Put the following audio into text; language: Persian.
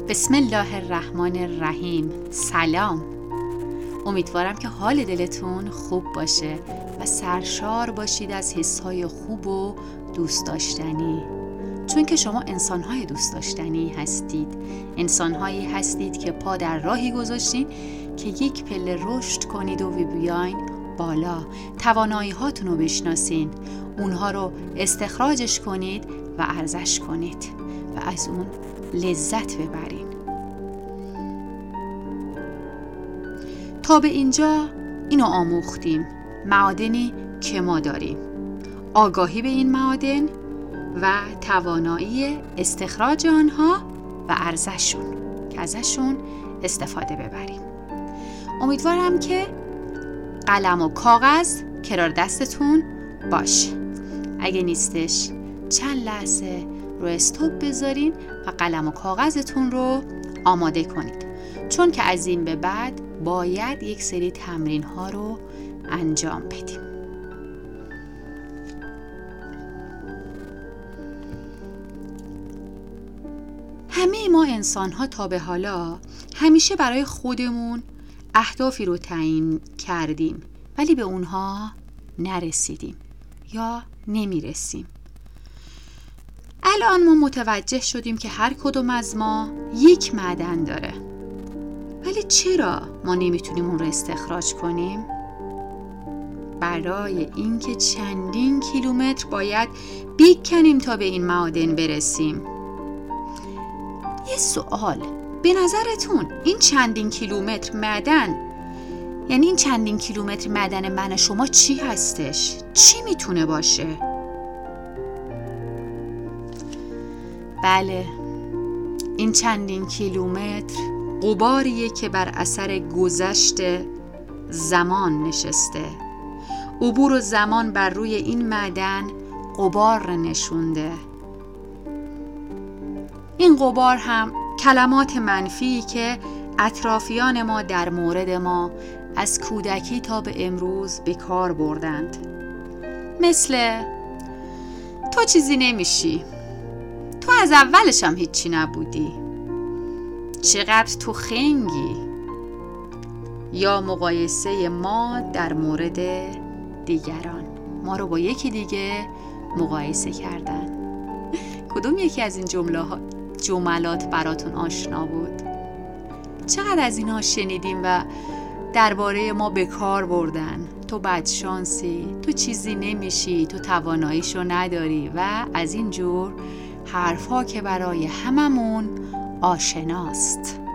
بسم الله الرحمن الرحیم. سلام. امیدوارم که حال دلتون خوب باشه و سرشار باشید از حسهای خوب و دوست داشتنی، چون که شما انسانهای دوست داشتنی هستید. انسانهایی هستید که پا در راهی گذاشتین که یک پله رشد کنید و بیاین بالا، توانایی هاتون رو بشناسین، اونها رو استخراجش کنید و ارزش کنید و از اون لذت ببرین. تا به اینجا اینو آموختیم، معادنی که ما داریم، آگاهی به این معادن و توانایی استخراج آنها و ارزششون که ازشون استفاده ببریم. امیدوارم که قلم و کاغذ کنار دستتون باشه. اگه نیستش چند لحظه رو استوب بذارین و قلم و کاغذتون رو آماده کنید، چون که از این به بعد باید یک سری تمرین ها رو انجام بدیم. همه ما انسان ها تا به حالا همیشه برای خودمون اهدافی رو تعیین کردیم ولی به اونها نرسیدیم یا نمیرسیم. الان ما متوجه شدیم که هر کدوم از ما یک معدن داره، ولی چرا ما نمیتونیم اون رو استخراج کنیم؟ برای اینکه چندین کیلومتر باید بکنیم تا به این معادن برسیم. یه سوال، به نظرتون این چندین کیلومتر معدن، یعنی این چندین کیلومتر معدن من شما چی هستش؟ چی میتونه باشه؟ بله، این چندین کیلومتر غباریه که بر اثر گذشت زمان نشسته. عبور و زمان بر روی این معدن غبار نشونده. این غبار هم کلمات منفی که اطرافیان ما در مورد ما از کودکی تا به امروز به کار بردند، مثل تو چیزی نمیشی، تو از اولش هم هیچی نبودی، چقدر تو خنگی، یا مقایسه ما در مورد دیگران، ما رو با یکی دیگه مقایسه کردن. کدوم یکی از این جملات براتون آشنا بود؟ چقدر از اینها شنیدیم و درباره ما به کار بردن. تو بدشانسی، تو چیزی نمیشی، تو تواناییشو نداری و از این جور حرفا که برای هممون آشناست.